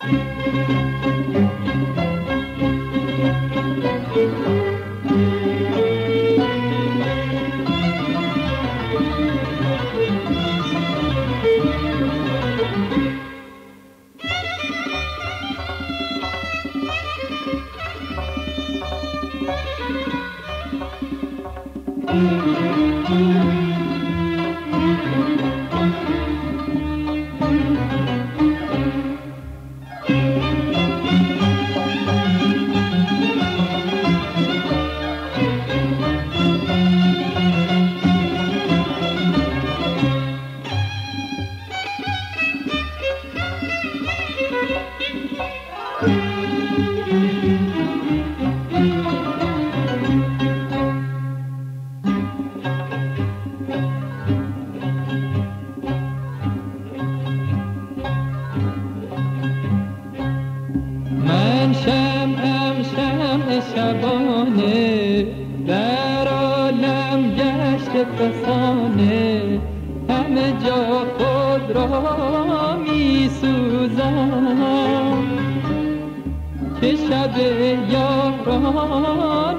شبانه در عالم گشت فسانه، همه جا خود را می سوزم که شب یاران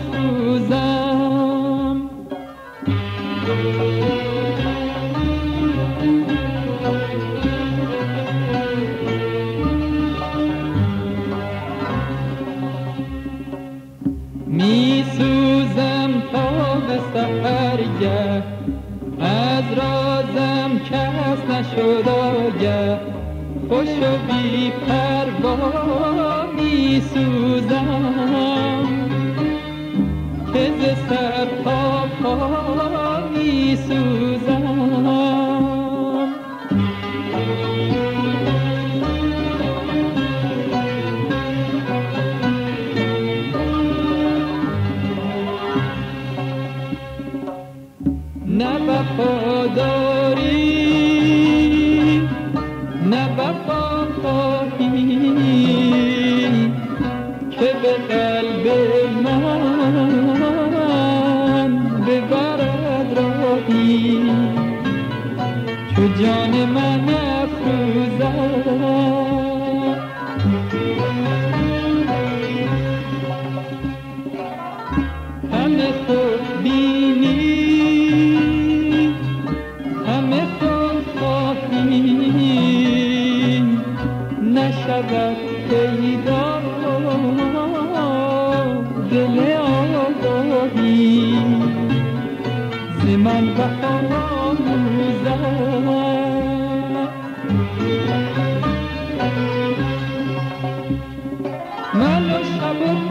افروزم. می سوزم تا به سحرگه، از رازم کس نشد آگه، خوش و بی پروا می سوزم که ز سر تا پا می سوزم. نه وفاداری نه وفا خواهی که به قلب من ببرد راهی، چو جان من افروزد. همه خود بینی نشود پیدا دل آگاهی، ز من وفا آموزد. من و شب و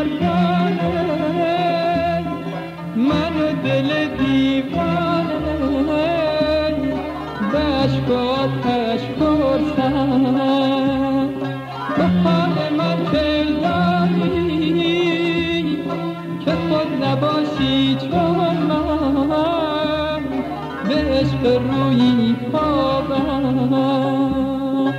پروانه، من و دل دیوانه، بشک و آتش پرسم به حال من دلداری، که خود نباشی چون من به عشق روی پابم.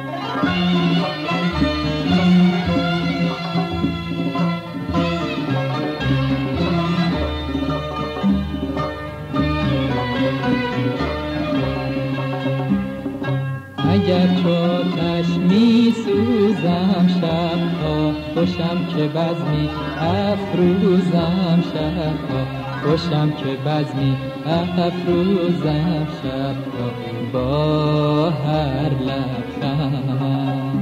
اگر چوتش می سوزم شبها، خوشم که بزمی افروزم شبها، خوشم که بزمی افروزم شبها با هر لبخند.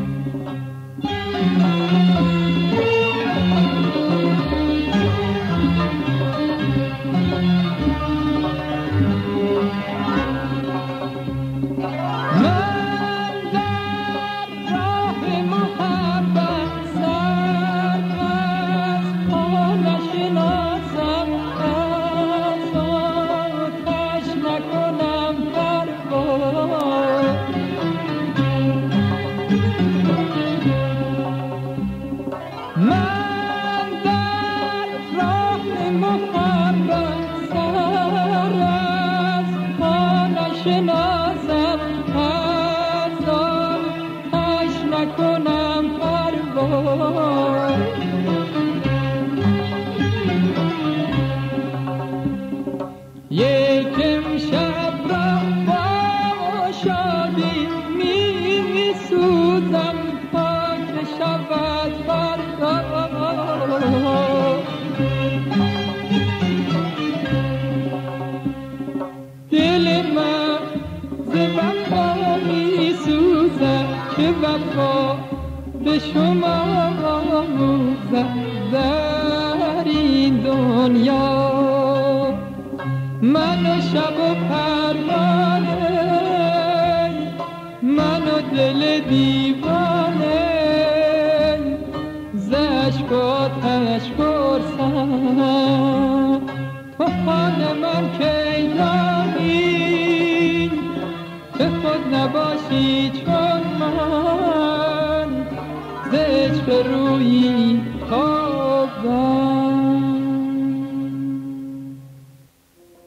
من در راه محبت سر از پا نشناسم، از آن کش نکنم پروا. یک امشب را با شادی می سوزم، شود فردا. دل من ز وفا می سوزد که وفا به شما آموزد در این دنیا. من و شب و پروانه، من و دل دیوانه، ز اشک و آتش پرسم تو حال من که